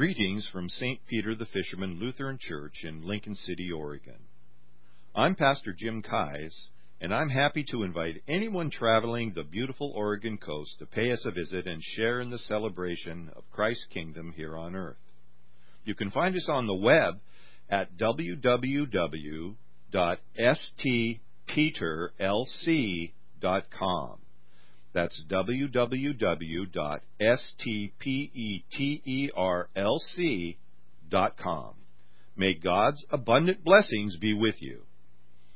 Greetings from St. Peter the Fisherman Lutheran Church in Lincoln City, Oregon. I'm Pastor Jim Keyes, and I'm happy to invite anyone traveling the beautiful Oregon coast to pay us a visit and share in the celebration of Christ's kingdom here on earth. You can find us on the web at www.stpeterlc.com. That's www.stpeterlc.com. May God's abundant blessings be with you.